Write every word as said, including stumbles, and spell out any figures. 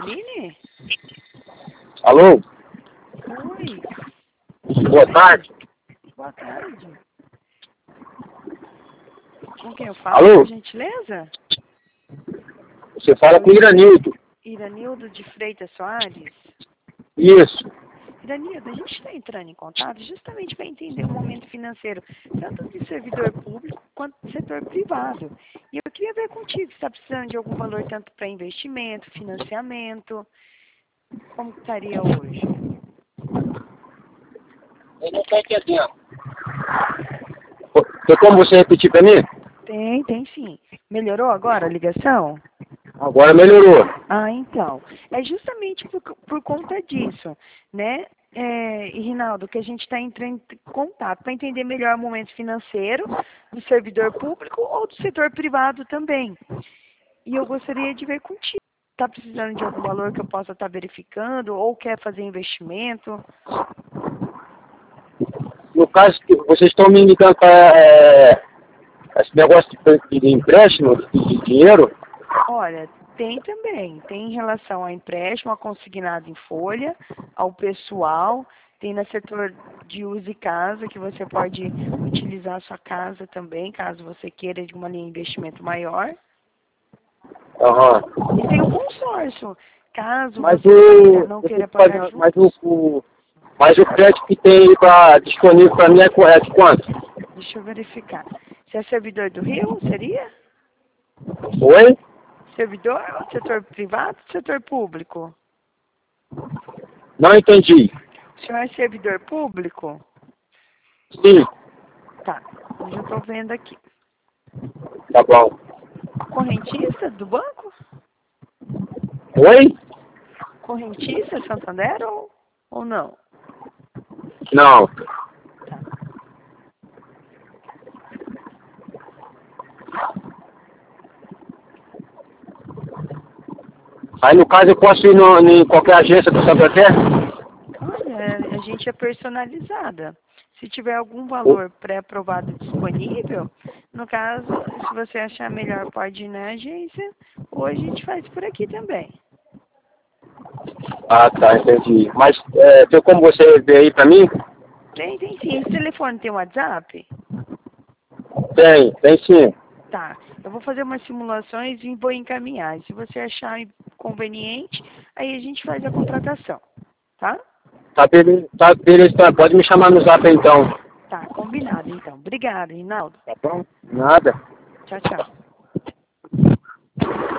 Aline? Alô? Oi. Boa tarde. Boa tarde. Com quem eu falo, Alô? por gentileza? Você fala com o Iranildo. Iranildo de Freitas Soares? Isso. Iranildo, a gente está entrando em contato justamente para entender o momento financeiro, tanto de servidor público quanto do setor privado. E eu queria ver contigo se está precisando de algum valor tanto para investimento, financiamento. Como que estaria hoje? Eu não estou entendendo. Tem como você repetir para mim? Tem, tem sim. Melhorou agora a ligação? Agora melhorou. Ah, então. É justamente por, por conta disso, né, é, e, Rinaldo, que a gente está entrando em contato para entender melhor o momento financeiro do servidor público ou do setor privado também. E eu gostaria de ver contigo. Está precisando de algum valor que eu possa estar verificando ou quer fazer investimento? No caso que vocês estão me indicando para é, esse negócio de, de empréstimo, de, de dinheiro, Olha, tem também. Tem em relação a empréstimo, a consignado em folha, ao pessoal. Tem no setor de uso e casa, que você pode utilizar a sua casa também, caso você queira de uma linha de investimento maior. aham. E tem o consórcio, caso Mas você queira, o, não eu queira fico pagar fazendo- mas o, juros. o- mas o crédito que tem aí pra, disponível para mim é, co- é de quanto? Deixa eu verificar. Você é servidor do Rio, seria? Oi? Servidor ou setor privado ou setor público? Não entendi. O senhor é servidor público? Sim, Tá, eu já estou vendo aqui. tá bom. Correntista do banco? Oi? Correntista Santander ou, ou não? Não. Tá. Aí no caso eu posso ir no, em qualquer agência do Santander? Olha, a gente é personalizada. Se tiver algum valor pré-aprovado disponível, no caso, se você achar melhor, pode ir na agência, ou a gente faz por aqui também. Ah, tá, entendi. Mas é, tem como você ver aí pra mim? Tem, tem sim. Esse telefone tem WhatsApp? Tem, tem sim. Tá. Eu vou fazer umas simulações e vou encaminhar. Se você achar conveniente, aí a gente faz a contratação. Tá? Tá beleza, tá beleza, tá. Pode me chamar no zap então. Tá, combinado então. Obrigada, Rinaldo. Tá bom? Nada. Tchau, tchau.